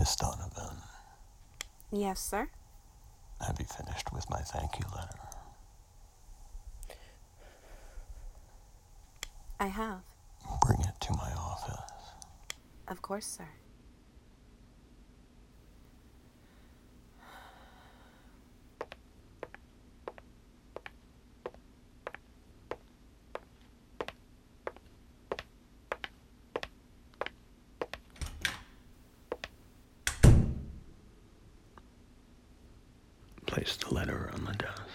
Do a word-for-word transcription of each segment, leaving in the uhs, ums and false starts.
Miss Donovan. Yes, sir? Have you finished with my thank you letter? I have. Bring it to my office. Of course, sir. Place the letter on the desk.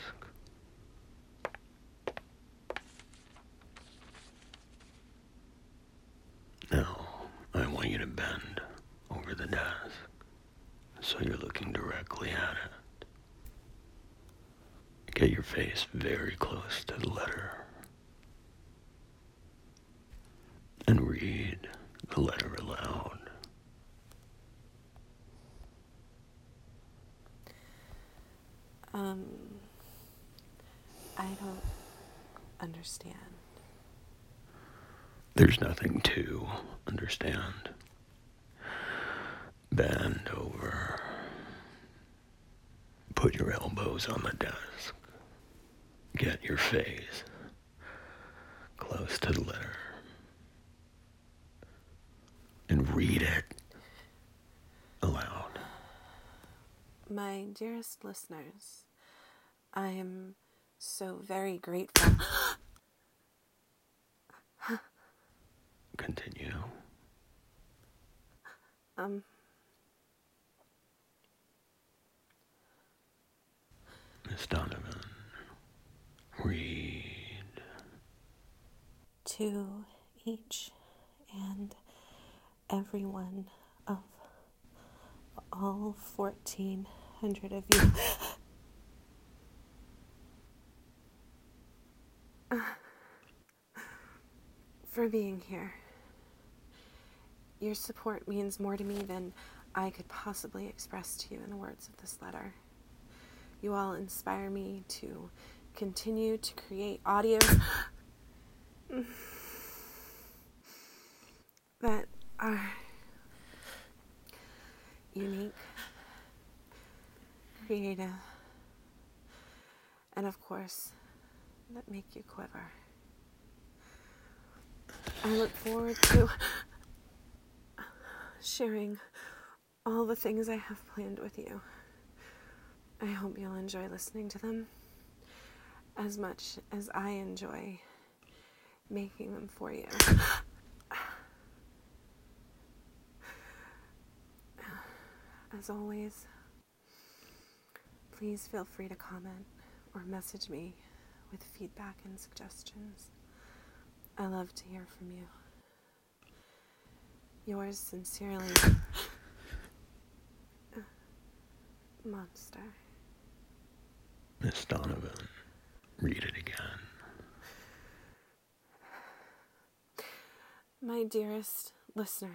Now, I want you to bend over the desk so you're looking directly at it. Get your face very close to the letter and read the letter aloud. Um, I don't understand. There's nothing to understand. Bend over. Put your elbows on the desk. Get your face close to the letter. And read it aloud. My dearest listeners, I am so very grateful. Continue. Um, Miss Donovan, read. to each and every one of all fourteen hundred of you. For being here. Your support means more to me than I could possibly express to you in the words of this letter. You all inspire me to continue to create audio that are unique, creative, and of course, that make you quiver. I look forward to sharing all the things I have planned with you. I hope you'll enjoy listening to them as much as I enjoy making them for you. As always, please feel free to comment or message me with feedback and suggestions. I love to hear from you. Yours sincerely, Monster. Miss Donovan, read it again. My dearest listeners,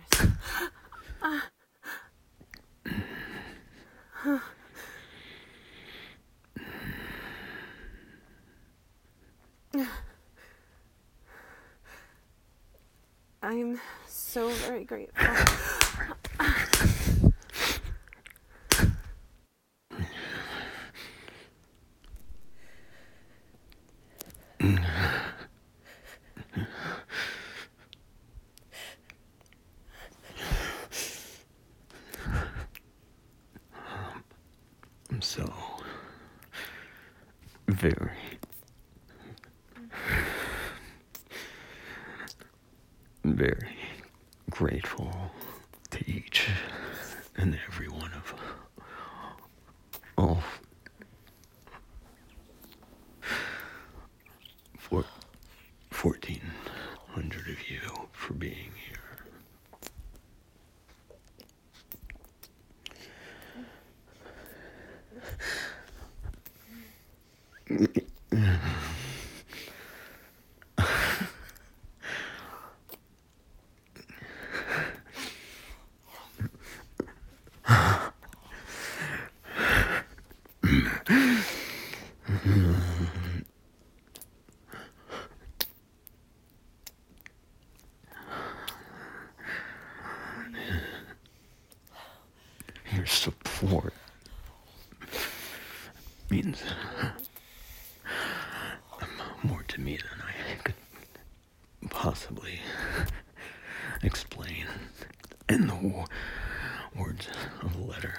I'm so very grateful. I'm so very, very grateful to each and every one of all four, fourteen hundred of you for being here. your support means more to me than I could possibly explain in the wo- words of a letter.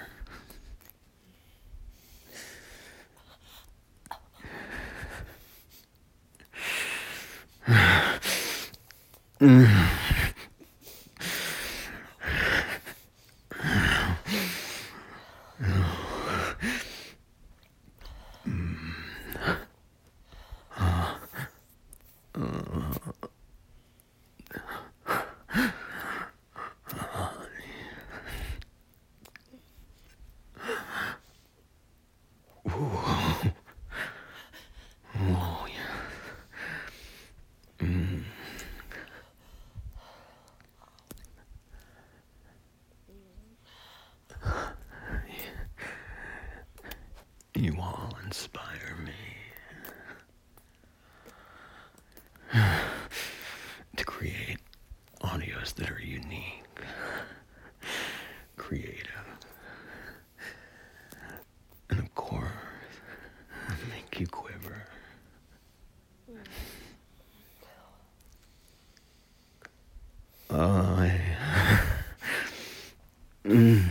Mm. Oh, yeah. Mm. You all inspire me to create audios that are unique, creative, and of course, make you quiver. I, mm,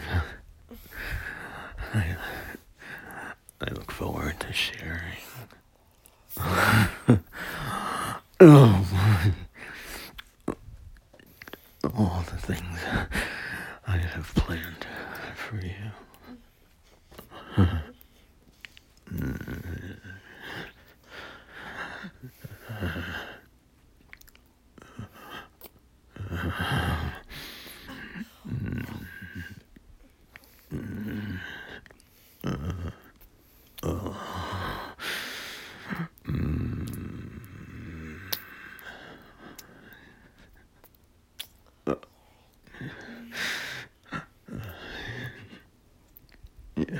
I, I look forward to sharing. Oh, all the things I have planned for you. Yeah.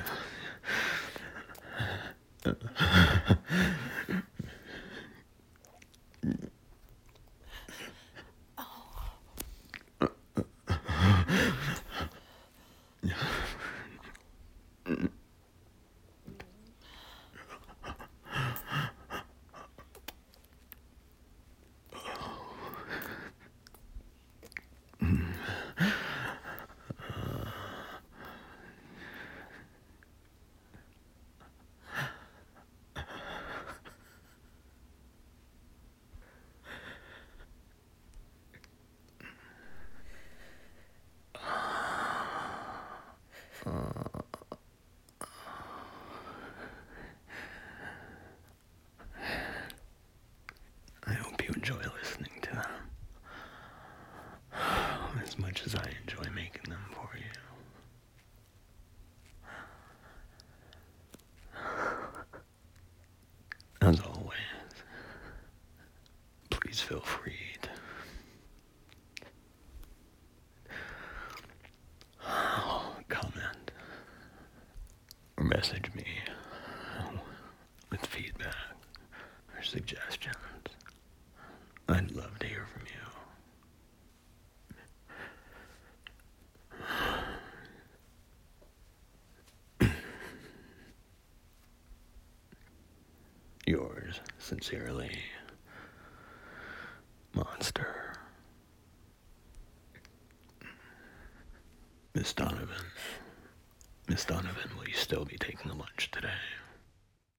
I hope you enjoy listening to them as much as I enjoy making them for you. As always, please feel free to comment or message me with feedback or suggestions. I'd love to hear from you. Yours sincerely, Monster. Miss Donovan. Miss Donovan, will you still be taking lunch today?